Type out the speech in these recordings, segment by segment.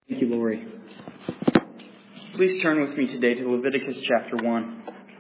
Thank you, Lori. Please turn with me today to Leviticus chapter 1.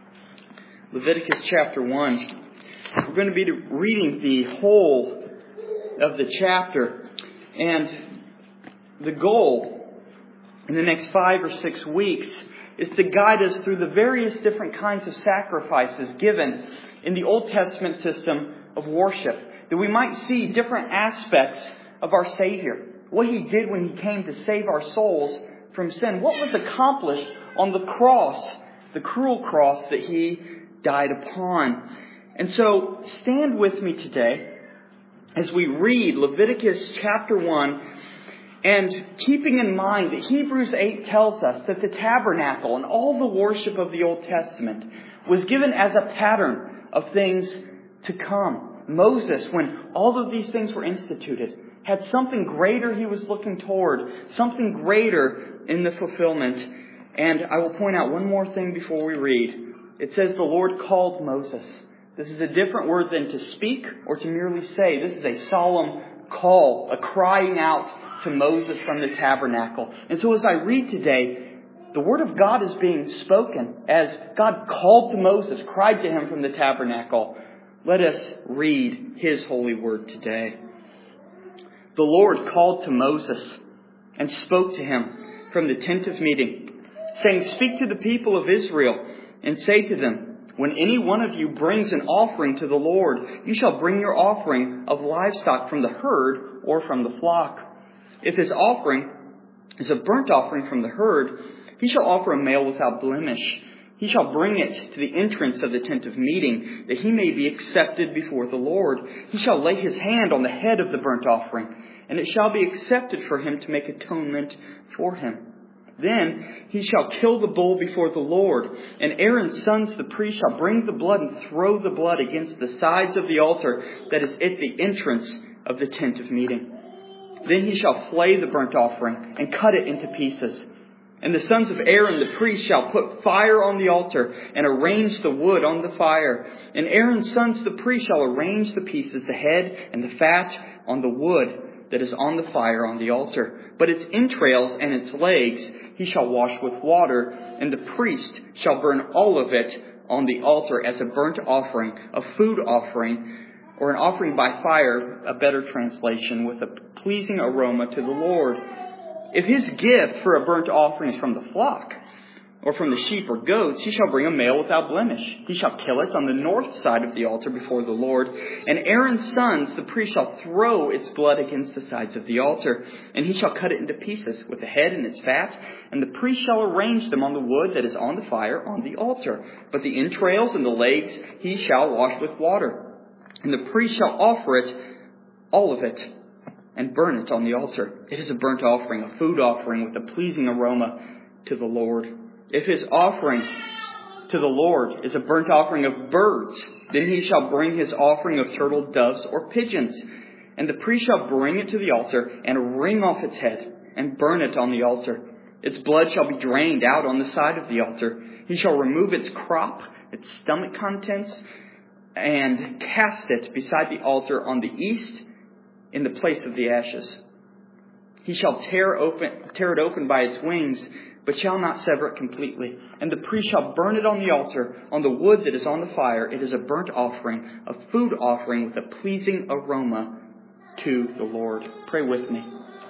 Leviticus chapter 1. We're going to be reading the whole of the chapter. And the goal in the next 5 or 6 weeks is to guide us through the various different kinds of sacrifices given in the Old Testament system of worship, that we might see different aspects of our Savior. What He did when He came to save our souls from sin. What was accomplished on the cross, the cruel cross that He died upon. And so, stand with me today as we read Leviticus chapter 1, and keeping in mind that Hebrews 8 tells us that the tabernacle and all the worship of the Old Testament was given as a pattern of things to come. Moses, when all of these things were instituted, had something greater he was looking toward, something greater in the fulfillment. And I will point out one more thing before we read. It says the Lord called Moses. This is a different word than to speak or to merely say. This is a solemn call, a crying out to Moses from the tabernacle. And so as I read today, the Word of God is being spoken as God called to Moses, cried to him from the tabernacle. Let us read His holy word today. The Lord called to Moses and spoke to him from the tent of meeting, saying, "Speak to the people of Israel and say to them, when any one of you brings an offering to the Lord, you shall bring your offering of livestock from the herd or from the flock. If his offering is a burnt offering from the herd, he shall offer a male without blemish. He shall bring it to the entrance of the tent of meeting, that he may be accepted before the Lord. He shall lay his hand on the head of the burnt offering, and it shall be accepted for him to make atonement for him. Then he shall kill the bull before the Lord, and Aaron's sons the priest shall bring the blood and throw the blood against the sides of the altar that is at the entrance of the tent of meeting. Then he shall flay the burnt offering and cut it into pieces. And the sons of Aaron the priest shall put fire on the altar and arrange the wood on the fire. And Aaron's sons the priest shall arrange the pieces, the head and the fat, on the wood that is on the fire on the altar. But its entrails and its legs he shall wash with water, and the priest shall burn all of it on the altar as a burnt offering, a food offering, or an offering by fire, a better translation, with a pleasing aroma to the Lord. If his gift for a burnt offering is from the flock, or from the sheep or goats, he shall bring a male without blemish. He shall kill it on the north side of the altar before the Lord. And Aaron's sons, the priest, shall throw its blood against the sides of the altar. And he shall cut it into pieces, with the head and its fat. And the priest shall arrange them on the wood that is on the fire on the altar. But the entrails and the legs he shall wash with water. And the priest shall offer it, all of it, and burn it on the altar. It is a burnt offering, a food offering with a pleasing aroma to the Lord. If his offering to the Lord is a burnt offering of birds, then he shall bring his offering of turtle doves or pigeons. And the priest shall bring it to the altar and wring off its head and burn it on the altar. Its blood shall be drained out on the side of the altar. He shall remove its crop, its stomach contents, and cast it beside the altar on the east in the place of the ashes. He shall tear it open by its wings, but shall not sever it completely. And the priest shall burn it on the altar, on the wood that is on the fire. It is a burnt offering, a food offering with a pleasing aroma to the Lord. Pray with me.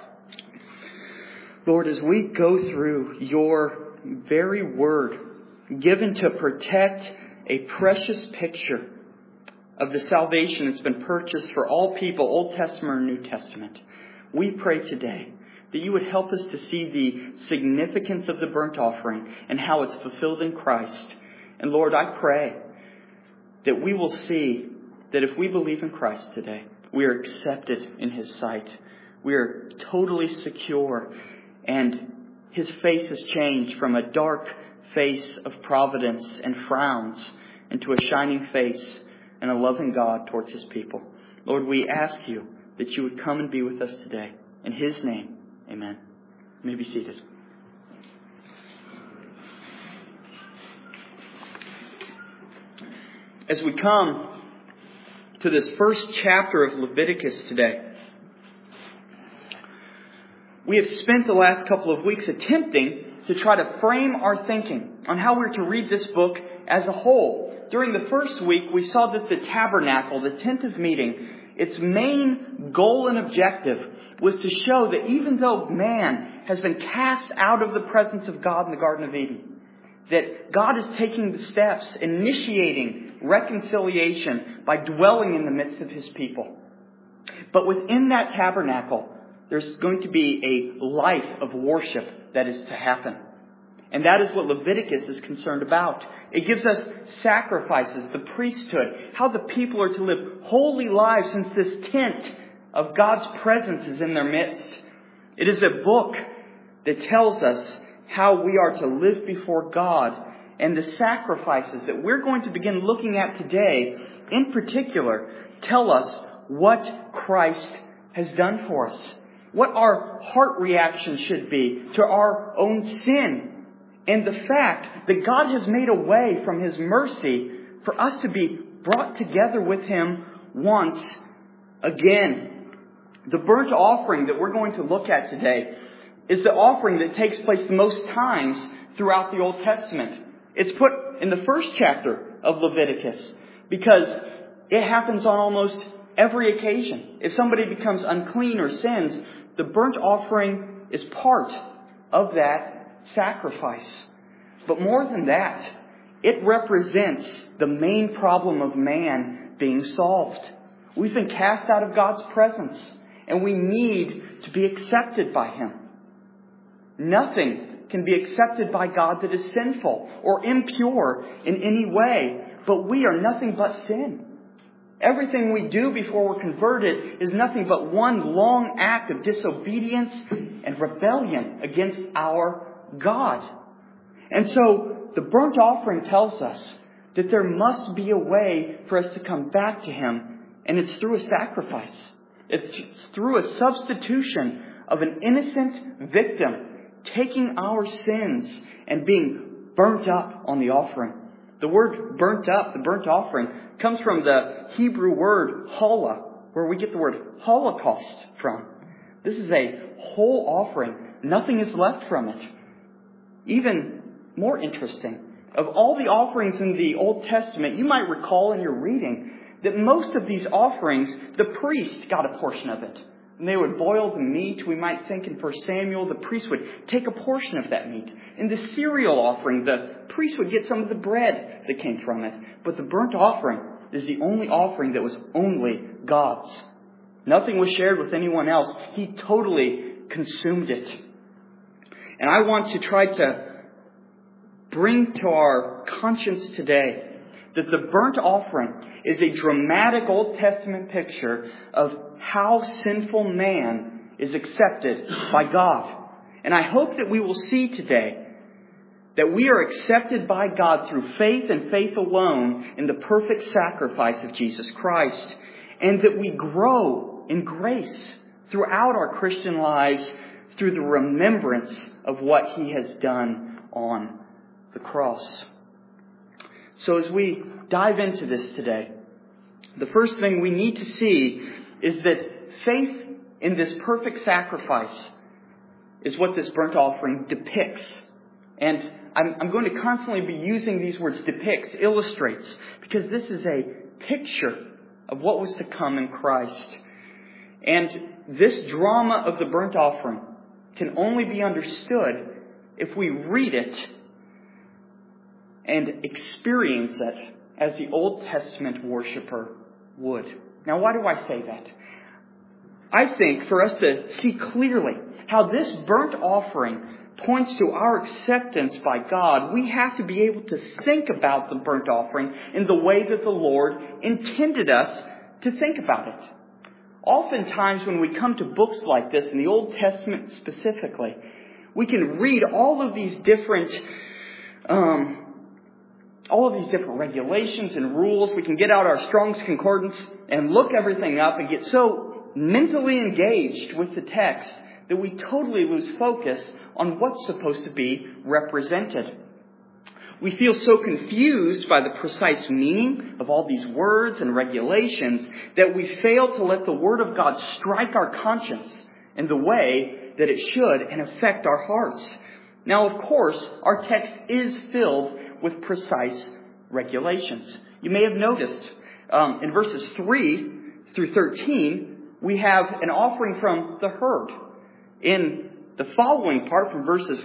Lord, as we go through your very word, given to protect a precious picture of the salvation that's been purchased for all people, Old Testament and New Testament, we pray today that you would help us to see the significance of the burnt offering and how it's fulfilled in Christ. And Lord, I pray that we will see that if we believe in Christ today, we are accepted in His sight. We are totally secure, and His face has changed from a dark face of providence and frowns into a shining face and a loving God towards His people. Lord, we ask you that you would come and be with us today. In His name, amen. You may be seated. As we come to this first chapter of Leviticus today, We have spent the last couple of weeks attempting to try to frame our thinking on how we're to read this book as a whole. During the first week, we saw that the tabernacle, the tent of meeting, its main goal and objective was to show that even though man has been cast out of the presence of God in the Garden of Eden, that God is taking the steps, initiating reconciliation by dwelling in the midst of His people. But within that tabernacle, there's going to be a life of worship that is to happen. And that is what Leviticus is concerned about. It gives us sacrifices, the priesthood, how the people are to live holy lives since this tent of God's presence is in their midst. It is a book that tells us how we are to live before God, and the sacrifices that we're going to begin looking at today, in particular, tell us what Christ has done for us, what our heart reaction should be to our own sin, and the fact that God has made a way from His mercy for us to be brought together with Him once again. The burnt offering that we're going to look at today is the offering that takes place the most times throughout the Old Testament. It's put in the first chapter of Leviticus because it happens on almost every occasion. If somebody becomes unclean or sins, the burnt offering is part of that sacrifice. But more than that, it represents the main problem of man being solved. We've been cast out of God's presence, and we need to be accepted by Him. Nothing can be accepted by God that is sinful or impure in any way, but we are nothing but sin. Everything we do before we're converted is nothing but one long act of disobedience and rebellion against our God. And so the burnt offering tells us that there must be a way for us to come back to Him, and it's through a sacrifice. It's through a substitution of an innocent victim taking our sins and being burnt up on the offering. The word burnt up, the burnt offering, comes from the Hebrew word hola, where we get the word Holocaust from. This is a whole offering. Nothing is left from it. Even more interesting, of all the offerings in the Old Testament, you might recall in your reading that most of these offerings, the priest got a portion of it. And they would boil the meat. We might think in 1 Samuel, the priest would take a portion of that meat. In the cereal offering, the priest would get some of the bread that came from it. But the burnt offering is the only offering that was only God's. Nothing was shared with anyone else. He totally consumed it. And I want to try to bring to our conscience today that the burnt offering is a dramatic Old Testament picture of how sinful man is accepted by God. And I hope that we will see today that we are accepted by God through faith and faith alone in the perfect sacrifice of Jesus Christ, and that we grow in grace throughout our Christian lives through the remembrance of what He has done on the cross. So as we dive into this today, the first thing we need to see is that faith in this perfect sacrifice is what this burnt offering depicts. And I'm going to constantly be using these words, depicts, illustrates, because this is a picture of what was to come in Christ. And this drama of the burnt offering can only be understood if we read it and experience it as the Old Testament worshiper would. Now, why do I say that? I think for us to see clearly how this burnt offering points to our acceptance by God, we have to be able to think about the burnt offering in the way that the Lord intended us to think about it. Oftentimes when we come to books like this, in the Old Testament specifically, we can read all of these different regulations and rules. We can get out our Strong's Concordance and look everything up and get so mentally engaged with the text that we totally lose focus on what's supposed to be represented. We feel so confused by the precise meaning of all these words and regulations that we fail to let the Word of God strike our conscience in the way that it should and affect our hearts. Now, of course, our text is filled with precise regulations. You may have noticed in verses 3 through 13, we have an offering from the herd. In the following part, from verses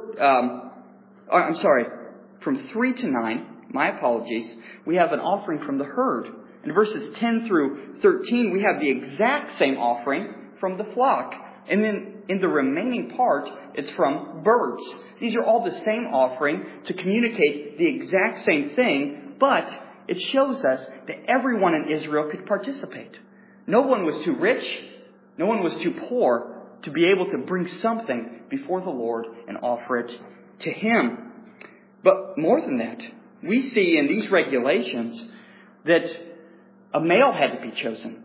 from 3 to 9, my apologies, we have an offering from the herd. In verses 10 through 13, we have the exact same offering from the flock. And then in the remaining part, it's from birds. These are all the same offering to communicate the exact same thing, but it shows us that everyone in Israel could participate. No one was too rich, no one was too poor to be able to bring something before the Lord and offer it to Him. But more than that, we see in these regulations that a male had to be chosen.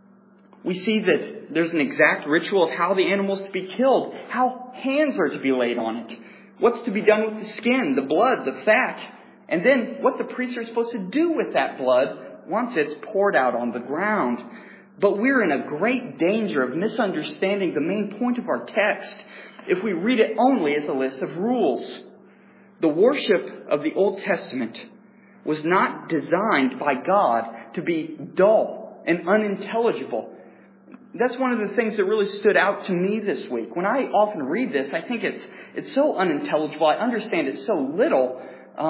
We see that there's an exact ritual of how the animal is to be killed, how hands are to be laid on it, what's to be done with the skin, the blood, the fat, and then what the priests are supposed to do with that blood once it's poured out on the ground. But we're in a great danger of misunderstanding the main point of our text if we read it only as a list of rules. The worship of the Old Testament was not designed by God to be dull and unintelligible. That's one of the things that really stood out to me this week. When I often read this, I think it's so unintelligible. I understand it so little.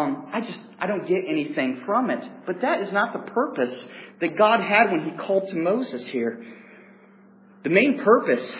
I don't get anything from it. But that is not the purpose that God had when He called to Moses here. The main purpose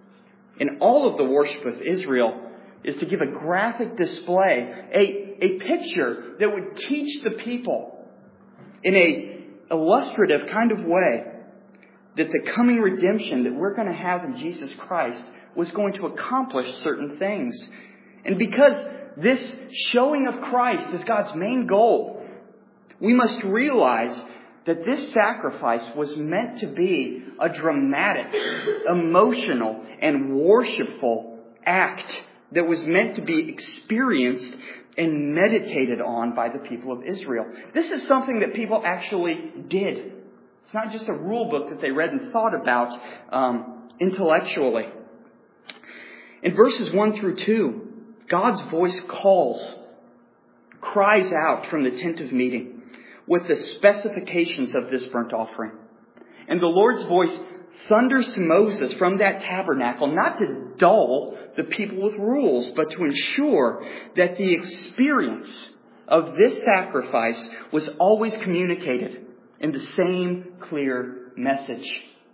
in all of the worship of Israel is to give a graphic display, a picture that would teach the people in a illustrative kind of way that the coming redemption that we're going to have in Jesus Christ was going to accomplish certain things. And because this showing of Christ is God's main goal, we must realize that this sacrifice was meant to be a dramatic, emotional, and worshipful act that was meant to be experienced and meditated on by the people of Israel. This is something that people actually did. It's not just a rule book that they read and thought about intellectually. In verses 1 through 2, God's voice cries out from the tent of meeting with the specifications of this burnt offering. And the Lord's voice thunders to Moses from that tabernacle, not to dull the people with rules, but to ensure that the experience of this sacrifice was always communicated in the same clear message.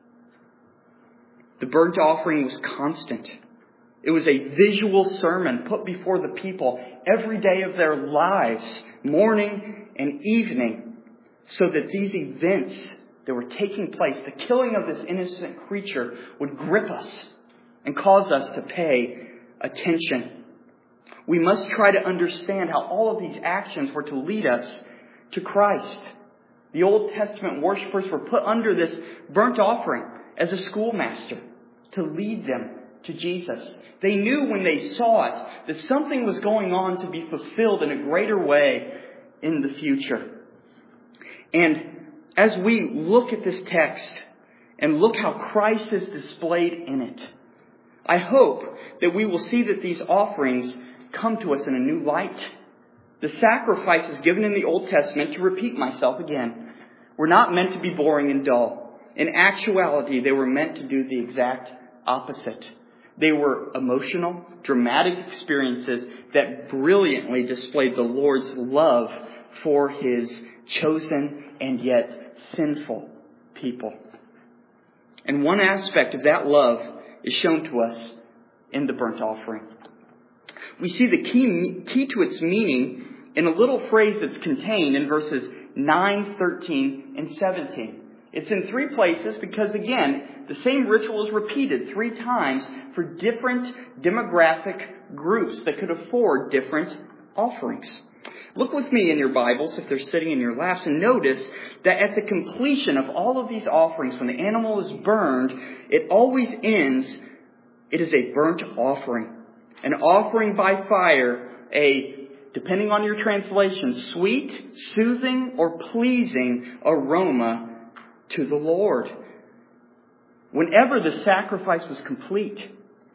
The burnt offering was constant. It was a visual sermon put before the people every day of their lives, morning and evening, so that these events that were taking place, the killing of this innocent creature, would grip us and cause us to pay attention. We must try to understand how all of these actions were to lead us to Christ. The Old Testament worshipers were put under this burnt offering as a schoolmaster to lead them to Jesus. They knew when they saw it that something was going on to be fulfilled in a greater way in the future. And as we look at this text and look how Christ is displayed in it, I hope that we will see that these offerings come to us in a new light. The sacrifices given in the Old Testament, to repeat myself again, were not meant to be boring and dull. In actuality, they were meant to do the exact opposite. They were emotional, dramatic experiences that brilliantly displayed the Lord's love for His chosen and yet sinful people. And one aspect of that love is shown to us in the burnt offering. We see the key to its meaning in a little phrase that's contained in verses 9, 13, and 17. It's in 3 places because, again, the same ritual is repeated 3 times for different demographic groups that could afford different offerings. Look with me in your Bibles, if they're sitting in your laps, and notice that at the completion of all of these offerings, when the animal is burned, it always ends, it is a burnt offering. An offering by fire, depending on your translation, sweet, soothing, or pleasing aroma to the Lord. Whenever the sacrifice was complete,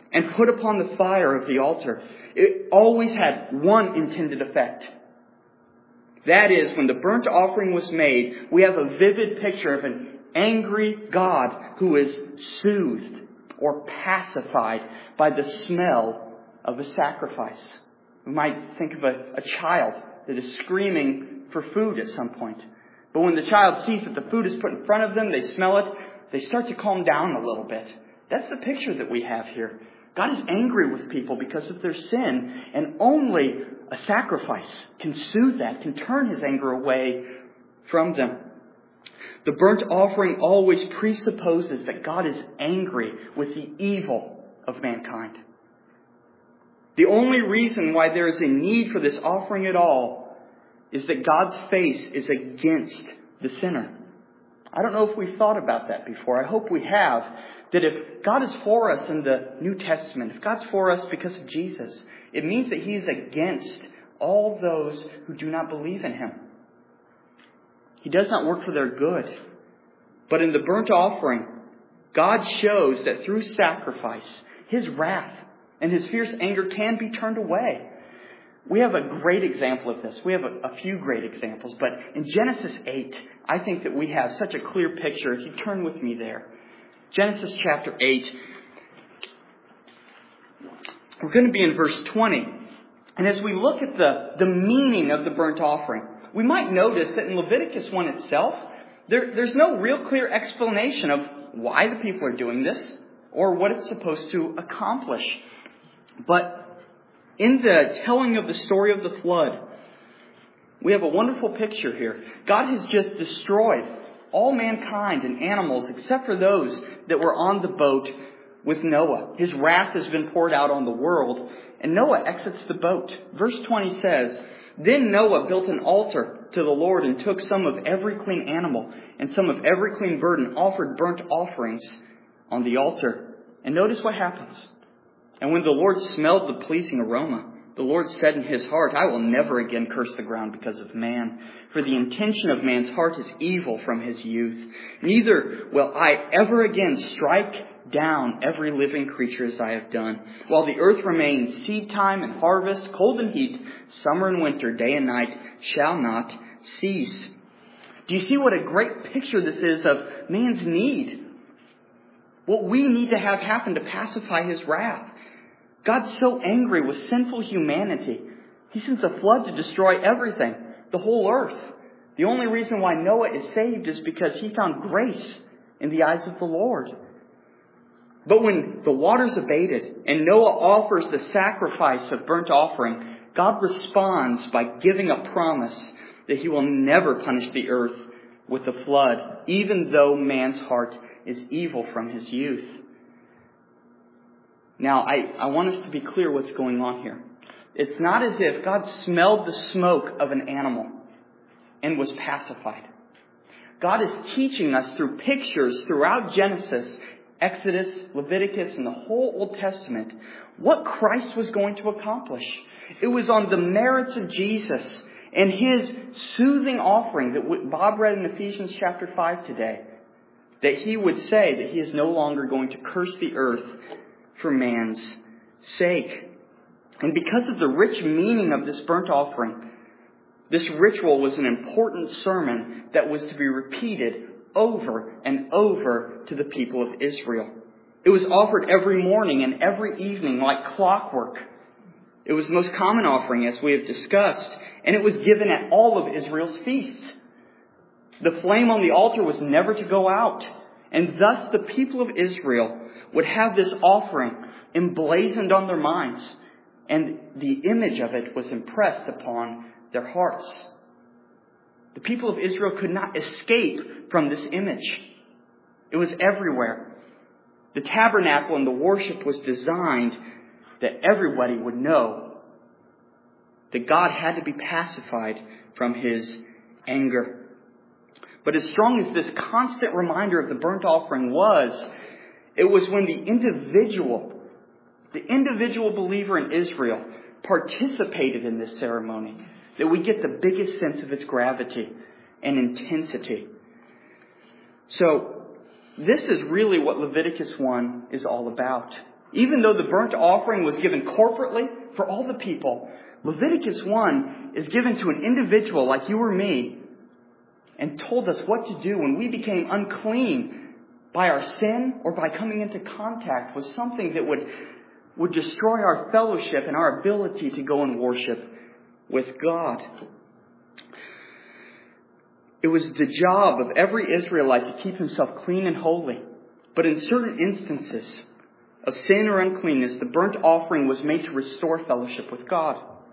and put upon the fire of the altar. It always had one intended effect. That is, when the burnt offering was made, we have a vivid picture of an angry God who is soothed or pacified by the smell of a sacrifice. We might think of a child that is screaming for food at some point. But when the child sees that the food is put in front of them, they smell it, they start to calm down a little bit. That's the picture that we have here. God is angry with people because of their sin, and only a sacrifice can soothe that, can turn His anger away from them. The burnt offering always presupposes that God is angry with the evil of mankind. The only reason why there is a need for this offering at all is that God's face is against the sinner. I don't know if we've thought about that before. I hope we have. That if God is for us in the New Testament, if God's for us because of Jesus, it means that He is against all those who do not believe in Him. He does not work for their good. But in the burnt offering, God shows that through sacrifice, His wrath and His fierce anger can be turned away. We have a great example of this. We have a few great examples. But in Genesis 8, I think that we have such a clear picture. If you turn with me there. Genesis chapter 8. We're going to be in verse 20. And as we look at the meaning of the burnt offering, we might notice that in Leviticus 1 itself, there's no real clear explanation of why the people are doing this or what it's supposed to accomplish. But in the telling of the story of the flood, we have a wonderful picture here. God has just destroyed all mankind and animals except for those that were on the boat with Noah. His wrath has been poured out on the world, and Noah exits the boat. Verse 20 says, "Then Noah built an altar to the Lord and took some of every clean animal and some of every clean bird and offered burnt offerings on the altar." And notice what happens. "And when the Lord smelled the pleasing aroma, the Lord said in His heart, I will never again curse the ground because of man. For the intention of man's heart is evil from his youth. Neither will I ever again strike down every living creature as I have done. While the earth remains, seed time and harvest, cold and heat, summer and winter, day and night shall not cease." Do you see what a great picture this is of man's need? What we need to have happen to pacify His wrath. God's so angry with sinful humanity. He sends a flood to destroy everything, the whole earth. The only reason why Noah is saved is because he found grace in the eyes of the Lord. But when the waters abated and Noah offers the sacrifice of burnt offering, God responds by giving a promise that He will never punish the earth with a flood, even though man's heart is evil from his youth. Now, I want us to be clear what's going on here. It's not as if God smelled the smoke of an animal and was pacified. God is teaching us through pictures throughout Genesis, Exodus, Leviticus, and the whole Old Testament what Christ was going to accomplish. It was on the merits of Jesus and His soothing offering that Bob read in Ephesians chapter 5 today, that He would say that He is no longer going to curse the earth for man's sake. And because of the rich meaning of this burnt offering, this ritual was an important sermon that was to be repeated over and over to the people of Israel. It was offered every morning and every evening like clockwork. It was the most common offering, as we have discussed, and it was given at all of Israel's feasts. The flame on the altar was never to go out, and thus the people of Israel would have this offering emblazoned on their minds, and the image of it was impressed upon their hearts. The people of Israel could not escape from this image. It was everywhere. The tabernacle and the worship was designed that everybody would know that God had to be pacified from His anger. But as strong as this constant reminder of the burnt offering was, it was when the individual believer in Israel participated in this ceremony that we get the biggest sense of its gravity and intensity. So, this is really what Leviticus 1 is all about. Even though the burnt offering was given corporately for all the people, Leviticus 1 is given to an individual like you or me and told us what to do when we became unclean by our sin or by coming into contact with something that would destroy our fellowship and our ability to go and worship with God. It was the job of every Israelite to keep himself clean and holy. But in certain instances of sin or uncleanness, the burnt offering was made to restore fellowship with God.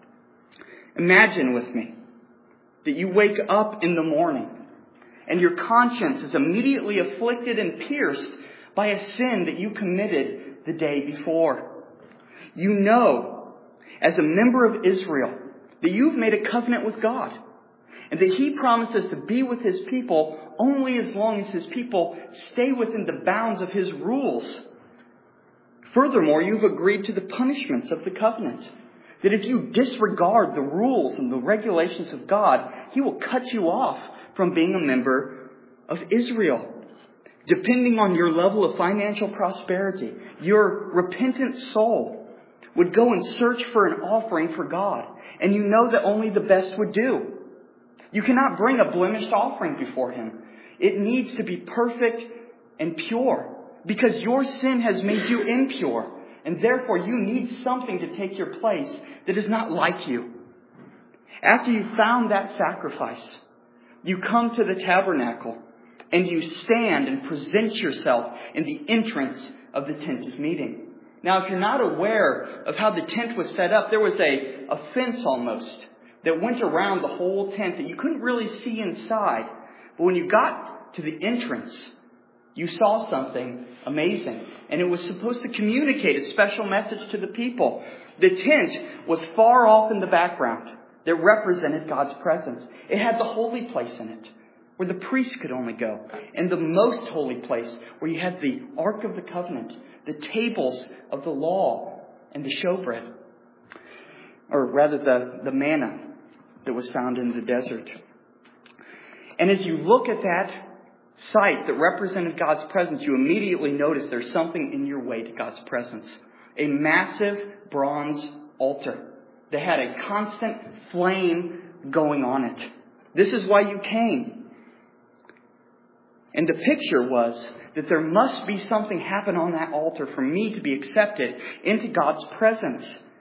Imagine with me that you wake up in the morning and your conscience is immediately afflicted and pierced by a sin that you committed the day before. You know, as a member of Israel, that you've made a covenant with God and that He promises to be with His people only as long as His people stay within the bounds of His rules. Furthermore, you've agreed to the punishments of the covenant. That if you disregard the rules and the regulations of God, He will cut you off from being a member of Israel. Depending on your level of financial prosperity, your repentant soul would go and search for an offering for God. And you know that only the best would do. You cannot bring a blemished offering before Him. It needs to be perfect and pure, because your sin has made you impure. And therefore you need something to take your place that is not like you. After you've found that sacrifice, you come to the tabernacle and you stand and present yourself in the entrance of the tent of meeting. Now, if you're not aware of how the tent was set up, there was a fence almost that went around the whole tent that you couldn't really see inside. But when you got to the entrance, you saw something amazing. And it was supposed to communicate a special message to the people. The tent was far off in the background that represented God's presence. It had the holy place in it, where the priest could only go. And the most holy place, where you had the Ark of the Covenant, the tables of the law, and the showbread. Or rather, the manna that was found in the desert. And as you look at that sight that represented God's presence, you immediately notice there's something in your way to God's presence. A massive bronze altar that had a constant flame going on it. This is why you came. And the picture was that there must be something happen on that altar for me to be accepted into God's presence.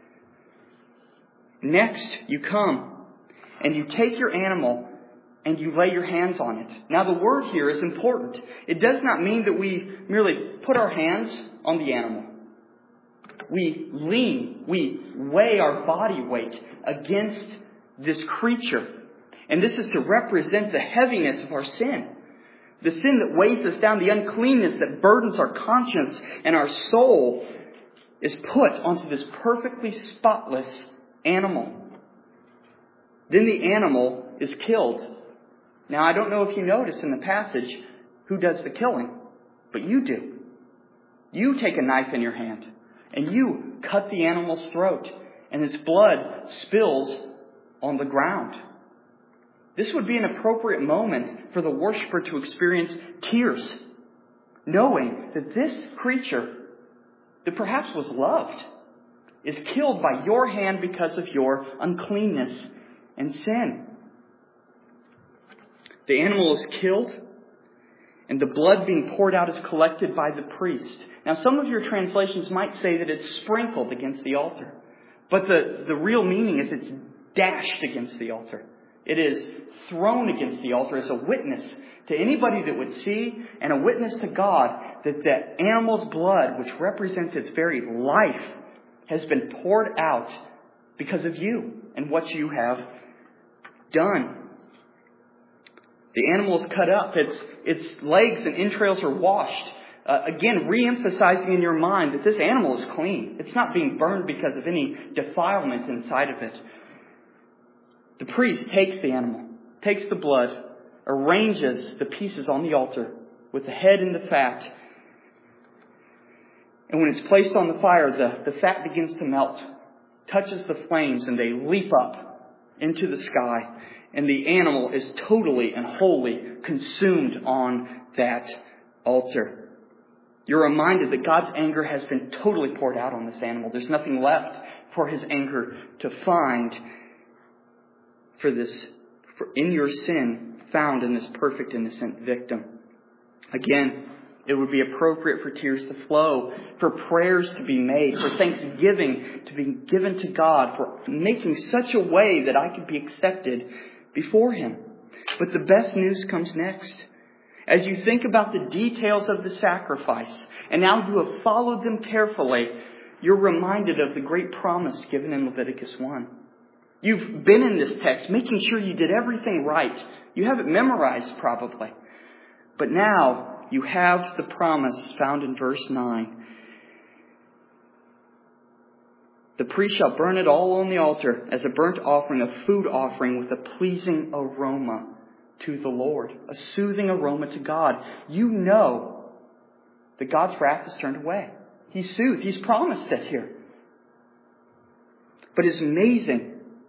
Next, you come and you take your animal and you lay your hands on it. Now, the word here is important. It does not mean that we merely put our hands on the animal. We weigh our body weight against this creature. And this is to represent the heaviness of our sin. The sin that weighs us down, the uncleanness that burdens our conscience and our soul is put onto this perfectly spotless animal. Then the animal is killed. Now, I don't know if you notice in the passage who does the killing, but you do. You take a knife in your hand and you cut the animal's throat, and its blood spills on the ground. This would be an appropriate moment for the worshiper to experience tears, knowing that this creature that perhaps was loved is killed by your hand because of your uncleanness and sin. The animal is killed, and the blood being poured out is collected by the priest. Now, some of your translations might say that it's sprinkled against the altar. But the real meaning is it's dashed against the altar. It is thrown against the altar as a witness to anybody that would see, and a witness to God that the animal's blood, which represents its very life, has been poured out because of you and what you have done. The animal is cut up. Its legs and entrails are washed. Again, re-emphasizing in your mind that this animal is clean. It's not being burned because of any defilement inside of it. The priest takes the animal, takes the blood, arranges the pieces on the altar with the head and the fat. And when it's placed on the fire, the fat begins to melt, touches the flames, and they leap up into the sky. And the animal is totally and wholly consumed on that altar. You're reminded that God's anger has been totally poured out on this animal. There's nothing left for His anger to find in your sin found in this perfect innocent victim. Again, it would be appropriate for tears to flow, for prayers to be made, for thanksgiving to be given to God, for making such a way that I could be accepted before Him. But the best news comes next. As you think about the details of the sacrifice, and now you have followed them carefully, you're reminded of the great promise given in Leviticus 1. You've been in this text making sure you did everything right. You have it memorized probably. But now you have the promise found in verse 9. The priest shall burn it all on the altar as a burnt offering, a food offering with a pleasing aroma to the Lord, a soothing aroma to God. You know that God's wrath is turned away. He's soothed. He's promised it here. But as amazing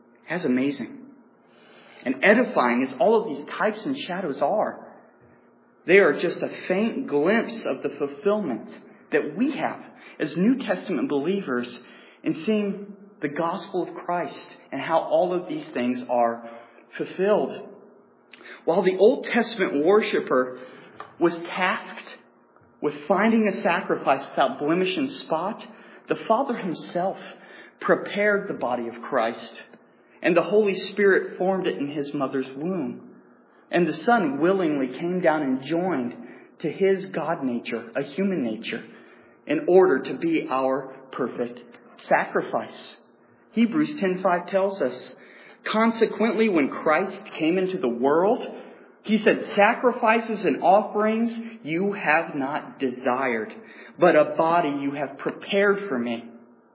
and edifying as all of these types and shadows are, they are just a faint glimpse of the fulfillment that we have as New Testament believers in seeing the gospel of Christ and how all of these things are fulfilled. While the Old Testament worshiper was tasked with finding a sacrifice without blemish and spot, the Father Himself prepared the body of Christ, and the Holy Spirit formed it in His mother's womb. And the Son willingly came down and joined to His God nature, a human nature, in order to be our perfect sacrifice. Hebrews 10:5 tells us, consequently, when Christ came into the world, He said, sacrifices and offerings you have not desired, but a body you have prepared for me.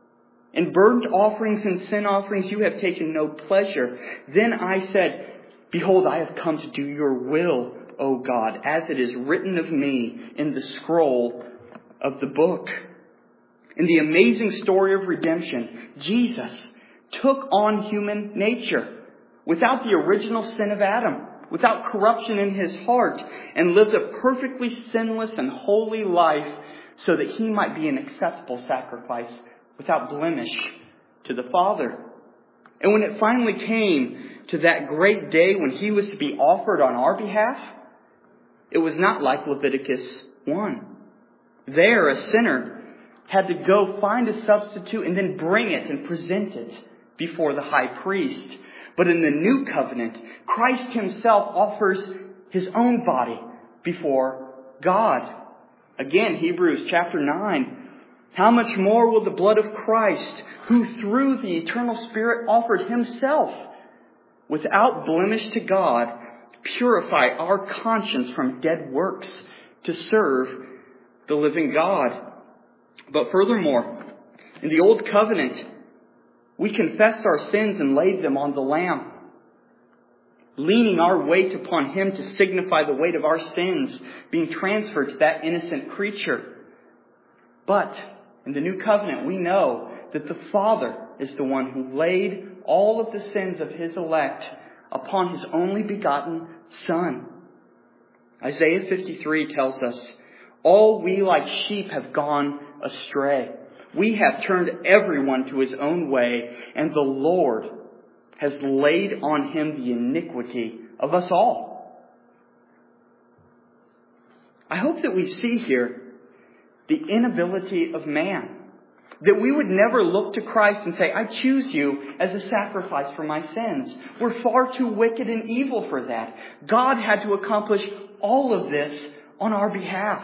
In burnt offerings and sin offerings you have taken no pleasure. Then I said, behold, I have come to do your will, O God, as it is written of me in the scroll of the book. In the amazing story of redemption, Jesus took on human nature without the original sin of Adam, without corruption in His heart, and lived a perfectly sinless and holy life so that He might be an acceptable sacrifice without blemish to the Father. And when it finally came to that great day when He was to be offered on our behalf, it was not like Leviticus 1. There, a sinner had to go find a substitute and then bring it and present it before the high priest. But in the new covenant, Christ Himself offers His own body before God. Again, Hebrews chapter 9. How much more will the blood of Christ, who through the eternal Spirit offered Himself without blemish to God, purify our conscience from dead works to serve the living God? But furthermore, in the Old Covenant, we confessed our sins and laid them on the Lamb, leaning our weight upon Him to signify the weight of our sins being transferred to that innocent creature. But in the New Covenant, we know that the Father is the one who laid all of the sins of His elect upon His only begotten Son. Isaiah 53 tells us, all we like sheep have gone astray. We have turned everyone to his own way, and the Lord has laid on Him the iniquity of us all. I hope that we see here the inability of man. That we would never look to Christ and say, I choose you as a sacrifice for my sins. We're far too wicked and evil for that. God had to accomplish all of this on our behalf.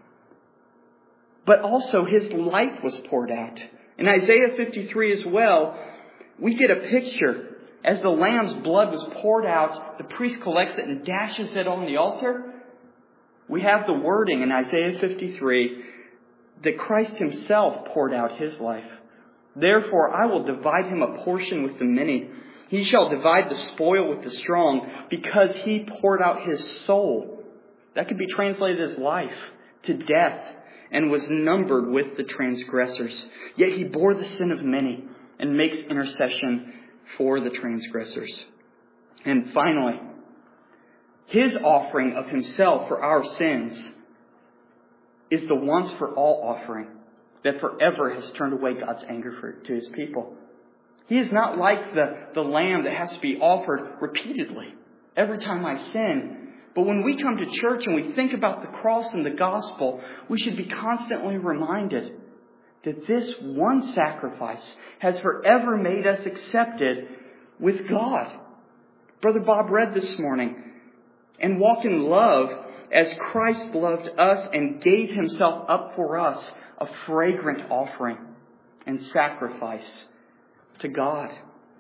But also His life was poured out. In Isaiah 53 as well, we get a picture. As the lamb's blood was poured out, the priest collects it and dashes it on the altar. We have the wording in Isaiah 53 that Christ Himself poured out His life. Therefore, I will divide Him a portion with the many. He shall divide the spoil with the strong, because He poured out His soul. That could be translated as life, to death, and was numbered with the transgressors. Yet He bore the sin of many and makes intercession for the transgressors. And finally, His offering of Himself for our sins is the once for all offering that forever has turned away God's anger to His people. He is not like the lamb that has to be offered repeatedly every time I sin. But when we come to church and we think about the cross and the gospel, we should be constantly reminded that this one sacrifice has forever made us accepted with God. Brother Bob read this morning, and walk in love as Christ loved us and gave Himself up for us, a fragrant offering and sacrifice to God.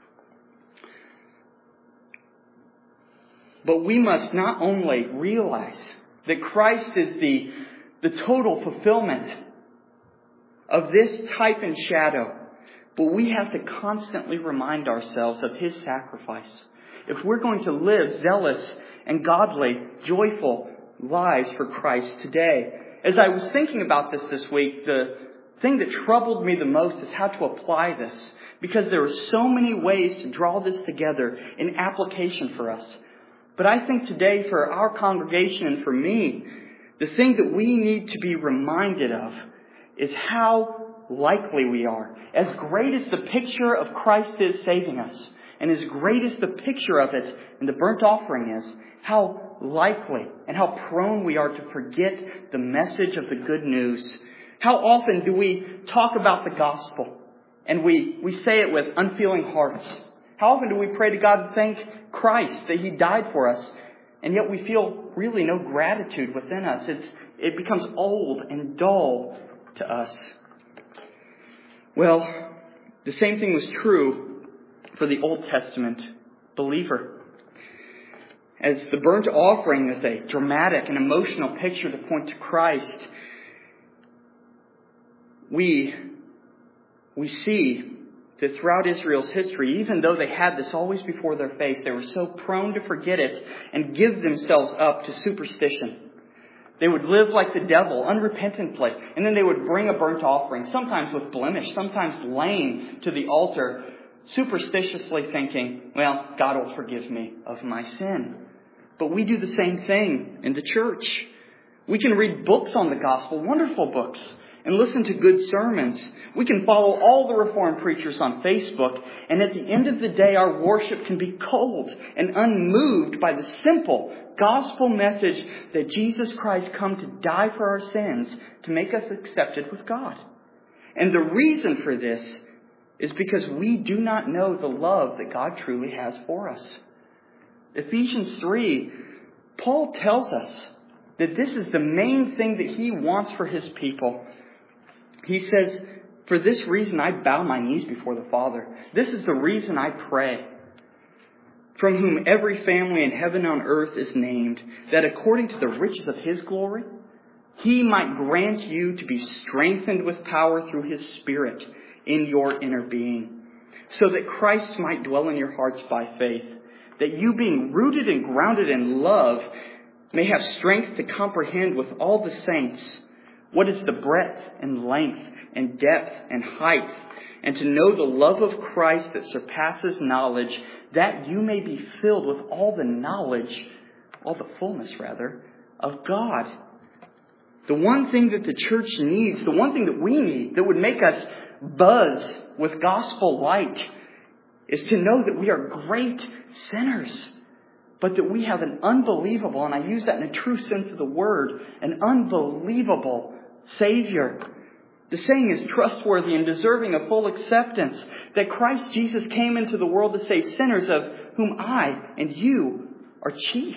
But we must not only realize that Christ is the total fulfillment of this type and shadow, but we have to constantly remind ourselves of His sacrifice. If we're going to live zealous and godly, joyful lives for Christ today. As I was thinking about this week, the thing that troubled me the most is how to apply this, because there are so many ways to draw this together in application for us. But I think today for our congregation and for me, the thing that we need to be reminded of is how likely we are. As great as the picture of Christ is saving us, and as great as the picture of it in the burnt offering is, how likely and how prone we are to forget the message of the good news. How often do we talk about the gospel and we say it with unfeeling hearts? How often do we pray to God and thank Christ that He died for us, and yet we feel really no gratitude within us? It becomes old and dull to us. Well, the same thing was true for the Old Testament believer. As the burnt offering is a dramatic and emotional picture to point to Christ, we see that throughout Israel's history, even though they had this always before their face, they were so prone to forget it and give themselves up to superstition. They would live like the devil, unrepentantly, and then they would bring a burnt offering, sometimes with blemish, sometimes lame, to the altar, superstitiously thinking, well, God will forgive me of my sin. But we do the same thing in the church. We can read books on the gospel, wonderful books, and listen to good sermons. We can follow all the Reformed preachers on Facebook, and at the end of the day, our worship can be cold and unmoved by the simple gospel message that Jesus Christ come to die for our sins to make us accepted with God. And the reason for this is because we do not know the love that God truly has for us. Ephesians 3, Paul tells us that this is the main thing that he wants for his people. He says, for this reason I bow my knees before the Father. This is the reason I pray. From whom every family in heaven and on earth is named, that according to the riches of His glory, He might grant you to be strengthened with power through His Spirit in your inner being, so that Christ might dwell in your hearts by faith, that you being rooted and grounded in love may have strength to comprehend with all the saints what is the breadth and length and depth and height, and to know the love of Christ that surpasses knowledge, that you may be filled with all the knowledge, all the fullness rather, of God. The one thing that the church needs, the one thing that we need that would make us buzz with gospel light, is to know that we are great sinners, but that we have an unbelievable, and I use that in a true sense of the word, an unbelievable Savior. The saying is trustworthy and deserving of full acceptance, that Christ Jesus came into the world to save sinners, of whom I and you are chief.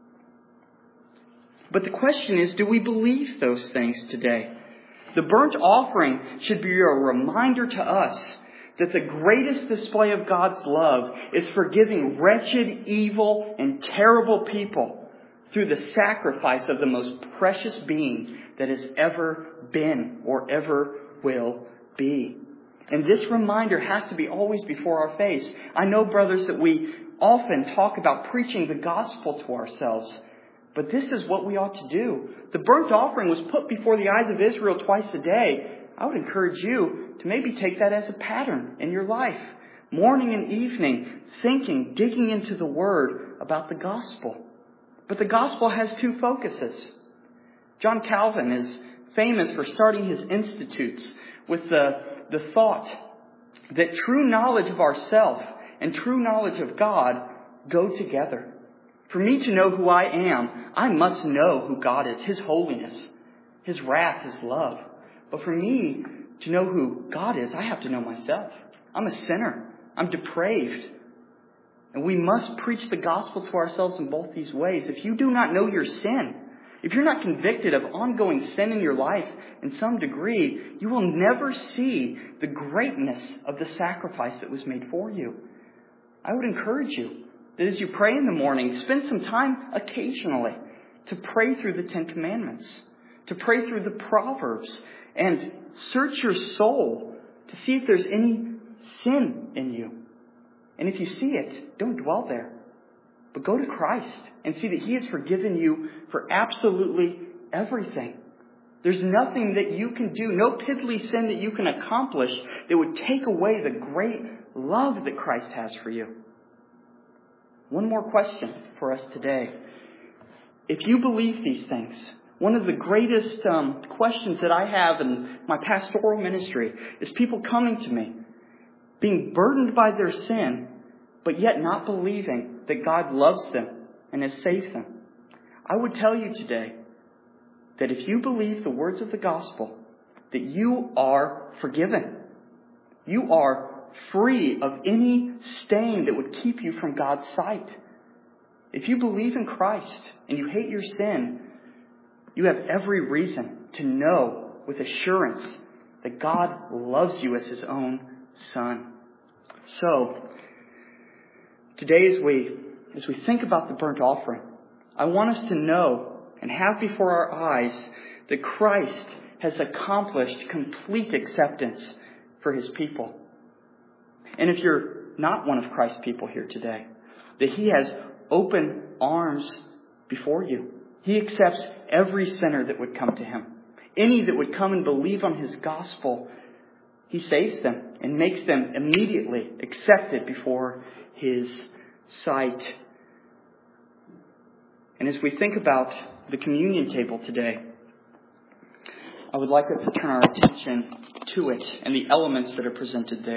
But the question is, do we believe those things today? The burnt offering should be a reminder to us that the greatest display of God's love is forgiving wretched, evil, and terrible people through the sacrifice of the most precious being that has ever been or ever will be. And this reminder has to be always before our face. I know, brothers, that we often talk about preaching the gospel to ourselves, but this is what we ought to do. The burnt offering was put before the eyes of Israel twice a day. I would encourage you to maybe take that as a pattern in your life. Morning and evening, thinking, digging into the Word about the gospel. But the gospel has two focuses. John Calvin is famous for starting his institutes with the thought that true knowledge of ourself and true knowledge of God go together. For me to know who I am, I must know who God is, His holiness, His wrath, His love. But for me to know who God is, I have to know myself. I'm a sinner. I'm depraved. And we must preach the gospel to ourselves in both these ways. If you do not know your sin, if you're not convicted of ongoing sin in your life in some degree, you will never see the greatness of the sacrifice that was made for you. I would encourage you that as you pray in the morning, spend some time occasionally to pray through the Ten Commandments, to pray through the Proverbs, and search your soul to see if there's any sin in you. And if you see it, don't dwell there, but go to Christ and see that He has forgiven you for absolutely everything. There's nothing that you can do, no piddly sin that you can accomplish that would take away the great love that Christ has for you. One more question for us today. If you believe these things, one of the greatest questions that I have in my pastoral ministry is people coming to me, being burdened by their sin, but yet not believing that God loves them and has saved them. I would tell you today that if you believe the words of the gospel, that you are forgiven. You are free of any stain that would keep you from God's sight. If you believe in Christ and you hate your sin, you have every reason to know with assurance that God loves you as His own Son. So, today as we think about the burnt offering, I want us to know and have before our eyes that Christ has accomplished complete acceptance for His people. And if you're not one of Christ's people here today, that He has open arms before you. He accepts every sinner that would come to Him. Any that would come and believe on His gospel, He saves them and makes them immediately accepted before His sight. And as we think about the communion table today, I would like us to turn our attention to it and the elements that are presented there.